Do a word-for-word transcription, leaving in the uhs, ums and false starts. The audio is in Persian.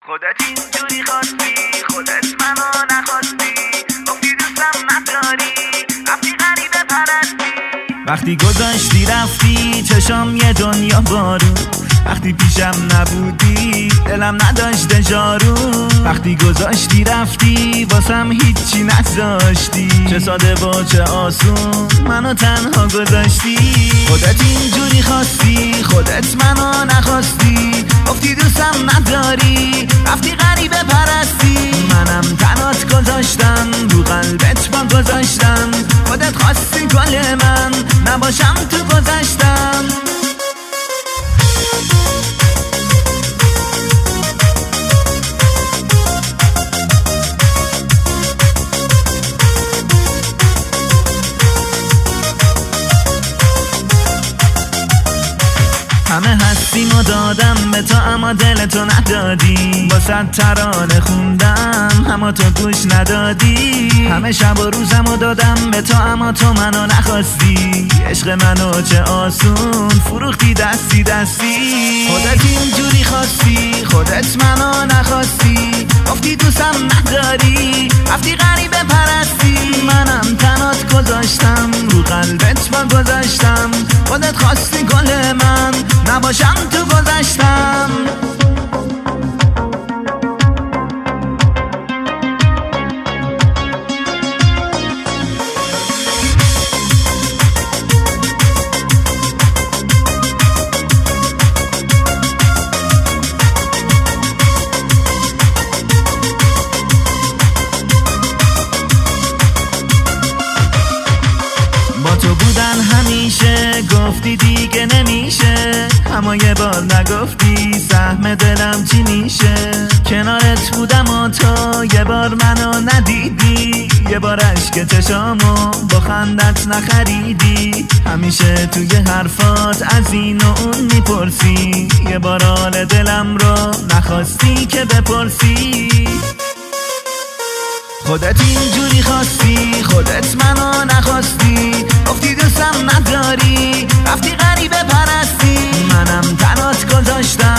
خودت اینجوری خواستی، خودت منو نخواستی، گفتی دوستم نداری، رفتی غریبه پرستی. وقتی گذاشتی رفتی چشام یه دنیا بارون، وقتی پیشم نبودی دلم نداشت جارو. وقتی گذاشتی رفتی واسم هیچی نذاشتی، چه ساده و چه آسون منو تنها گذاشتی. خودت اینجوری خواستی، خودت منو نخواستی، گفتی دوستم نداری، رفتی غریبه پرستی. منم تنات گذاشتم، رو قلبت با گذاشتم، خودت خواستی گل من نباشم تو گذاشتم. همه هستیم و دادم به تو اما دل تو ندادی، با صد ترانه خوندم اما تو گوش ندادی. همه شب و روزم و دادم به تو اما تو منو نخواستی، عشق منو چه آسون فروختی دستی دستی. خودت اینجوری خواستی، خودت منو نخواستی، گفتی دوستم نداری، رفتی غریبه پرستی. منم تنات گذاشتم، رو قلبت با گذاشتم، خودت خواستی گل من نباشم تو گذاشتم. تو بودن همیشه، گفتی دیگه نمیشه، اما یه بار نگفتی سهم دلم چی میشه. کنارت بودم و تو یه بار منو ندیدی، یه بار عشق چشامو با خندت نخریدی. همیشه توی حرفات از این و اون میپرسی، یه بار حال دلم رو نخواستی که بپرسی. خودت اینجوری خواستی، خودت منو نخواستی، گفتی دوستم نداری، رفتی غریبه پرستی. منم تنات گذاشتم،